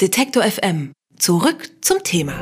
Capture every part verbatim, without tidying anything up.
Detektor F M. Zurück zum Thema.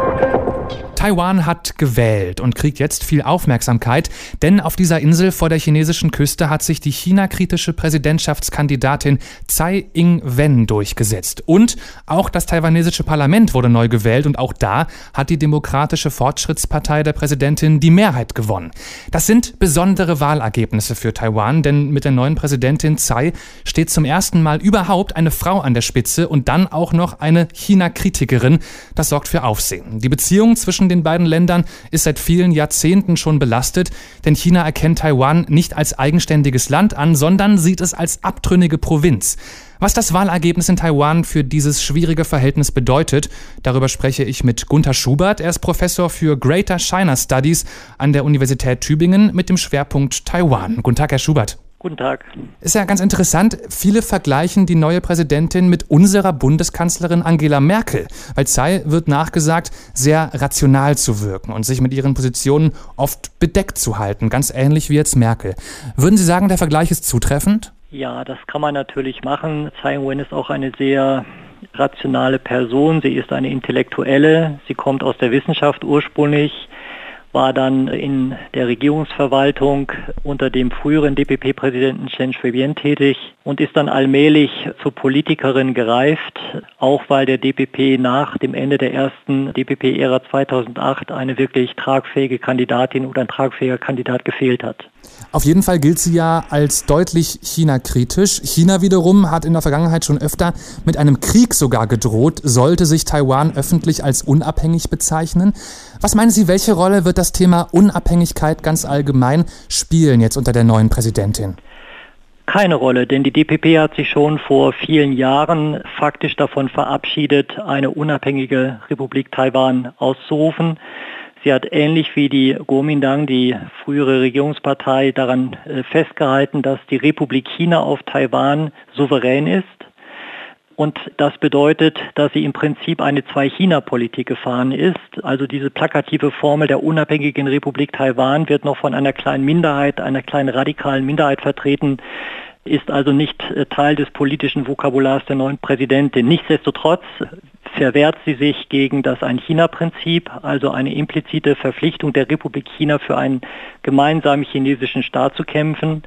Taiwan hat gewählt und kriegt jetzt viel Aufmerksamkeit, denn auf dieser Insel vor der chinesischen Küste hat sich die China-kritische Präsidentschaftskandidatin Tsai Ing-wen durchgesetzt. Und auch das taiwanesische Parlament wurde neu gewählt und auch da hat die Demokratische Fortschrittspartei der Präsidentin die Mehrheit gewonnen. Das sind besondere Wahlergebnisse für Taiwan, denn mit der neuen Präsidentin Tsai steht zum ersten Mal überhaupt eine Frau an der Spitze und dann auch noch eine China-Kritikerin. Das sorgt für Aufsehen. Die Beziehung zwischen den beiden Ländern ist seit vielen Jahrzehnten schon belastet, denn China erkennt Taiwan nicht als eigenständiges Land an, sondern sieht es als abtrünnige Provinz. Was das Wahlergebnis in Taiwan für dieses schwierige Verhältnis bedeutet, darüber spreche ich mit Gunther Schubert. Er ist Professor für Greater China Studies an der Universität Tübingen mit dem Schwerpunkt Taiwan. Guten Tag, Herr Schubert. Guten Tag. Ist ja ganz interessant, viele vergleichen die neue Präsidentin mit unserer Bundeskanzlerin Angela Merkel, weil Tsai wird nachgesagt, sehr rational zu wirken und sich mit ihren Positionen oft bedeckt zu halten, ganz ähnlich wie jetzt Merkel. Würden Sie sagen, der Vergleich ist zutreffend? Ja, das kann man natürlich machen. Tsai Ing-wen ist auch eine sehr rationale Person. Sie ist eine Intellektuelle. Sie kommt aus der Wissenschaft ursprünglich, war dann in der Regierungsverwaltung unter dem früheren D P P-Präsidenten Chen Shui-bian tätig und ist dann allmählich zur Politikerin gereift, auch weil der D P P nach dem Ende der ersten D P P-Ära zweitausendacht eine wirklich tragfähige Kandidatin oder ein tragfähiger Kandidat gefehlt hat. Auf jeden Fall gilt sie ja als deutlich China-kritisch. China wiederum hat in der Vergangenheit schon öfter mit einem Krieg sogar gedroht, sollte sich Taiwan öffentlich als unabhängig bezeichnen. Was meinen Sie, welche Rolle wird das Thema Unabhängigkeit ganz allgemein spielen jetzt unter der neuen Präsidentin? Keine Rolle, denn die D P P hat sich schon vor vielen Jahren faktisch davon verabschiedet, eine unabhängige Republik Taiwan auszurufen. Sie hat ähnlich wie die Kuomintang, die frühere Regierungspartei, daran festgehalten, dass die Republik China auf Taiwan souverän ist. Und das bedeutet, dass sie im Prinzip eine Zwei-China-Politik gefahren ist. Also diese plakative Formel der unabhängigen Republik Taiwan wird noch von einer kleinen Minderheit, einer kleinen radikalen Minderheit vertreten, ist also nicht Teil des politischen Vokabulars der neuen Präsidentin. Nichtsdestotrotz verwehrt sie sich gegen das Ein-China-Prinzip, also eine implizite Verpflichtung der Republik China für einen gemeinsamen chinesischen Staat zu kämpfen.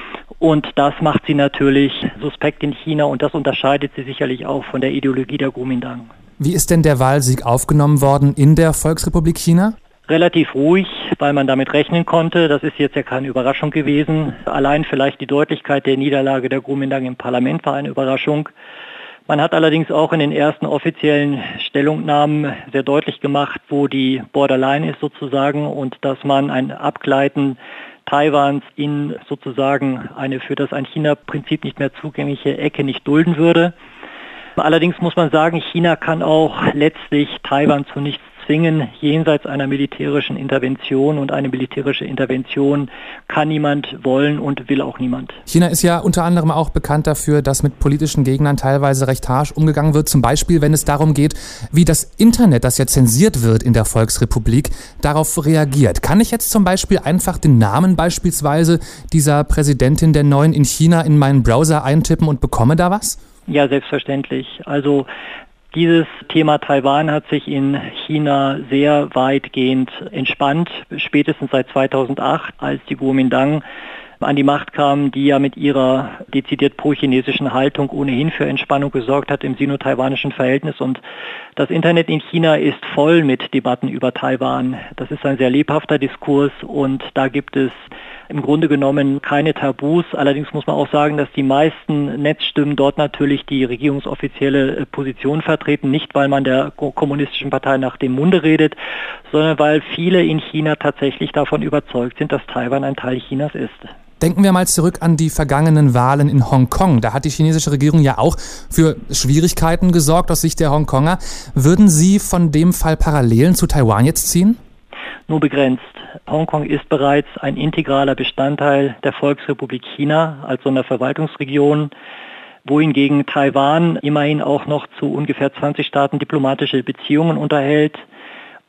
Und das macht sie natürlich suspekt in China und das unterscheidet sie sicherlich auch von der Ideologie der Kuomintang. Wie ist denn der Wahlsieg aufgenommen worden in der Volksrepublik China? Relativ ruhig, weil man damit rechnen konnte. Das ist jetzt ja keine Überraschung gewesen. Allein vielleicht die Deutlichkeit der Niederlage der Kuomintang im Parlament war eine Überraschung. Man hat allerdings auch in den ersten offiziellen Stellungnahmen sehr deutlich gemacht, wo die Borderline ist sozusagen und dass man ein Abgleiten Taiwans in sozusagen eine für das Ein-China-Prinzip nicht mehr zugängliche Ecke nicht dulden würde. Allerdings muss man sagen, China kann auch letztlich Taiwan zu nichts zwingen, jenseits einer militärischen Intervention. Und eine militärische Intervention kann niemand wollen und will auch niemand. China ist ja unter anderem auch bekannt dafür, dass mit politischen Gegnern teilweise recht harsch umgegangen wird. Zum Beispiel, wenn es darum geht, wie das Internet, das ja zensiert wird in der Volksrepublik, darauf reagiert. Kann ich jetzt zum Beispiel einfach den Namen beispielsweise dieser Präsidentin der Neuen in China in meinen Browser eintippen und bekomme da was? Ja, selbstverständlich. Also dieses Thema Taiwan hat sich in China sehr weitgehend entspannt, spätestens seit zweitausendacht, als die Kuomintang an die Macht kam, die ja mit ihrer dezidiert pro-chinesischen Haltung ohnehin für Entspannung gesorgt hat im sino-taiwanischen Verhältnis. Und das Internet in China ist voll mit Debatten über Taiwan. Das ist ein sehr lebhafter Diskurs und da gibt es im Grunde genommen keine Tabus. Allerdings muss man auch sagen, dass die meisten Netzstimmen dort natürlich die regierungsoffizielle Position vertreten, nicht weil man der kommunistischen Partei nach dem Munde redet, sondern weil viele in China tatsächlich davon überzeugt sind, dass Taiwan ein Teil Chinas ist. Denken wir mal zurück an die vergangenen Wahlen in Hongkong. Da hat die chinesische Regierung ja auch für Schwierigkeiten gesorgt aus Sicht der Hongkonger. Würden Sie von dem Fall Parallelen zu Taiwan jetzt ziehen? Nur begrenzt. Hongkong ist bereits ein integraler Bestandteil der Volksrepublik China als Sonderverwaltungsregion, wohingegen Taiwan immerhin auch noch zu ungefähr zwanzig Staaten diplomatische Beziehungen unterhält.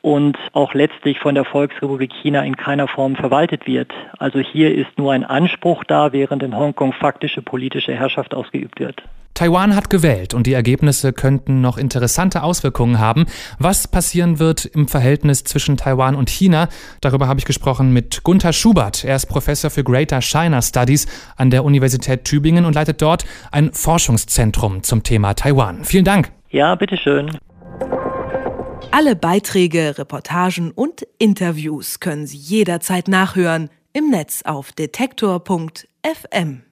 und auch letztlich von der Volksrepublik China in keiner Form verwaltet wird. Also hier ist nur ein Anspruch da, während in Hongkong faktische politische Herrschaft ausgeübt wird. Taiwan hat gewählt und die Ergebnisse könnten noch interessante Auswirkungen haben. Was passieren wird im Verhältnis zwischen Taiwan und China, darüber habe ich gesprochen mit Gunther Schubert. Er ist Professor für Greater China Studies an der Universität Tübingen und leitet dort ein Forschungszentrum zum Thema Taiwan. Vielen Dank. Ja, bitteschön. Alle Beiträge, Reportagen und Interviews können Sie jederzeit nachhören im Netz auf detektor punkt f m.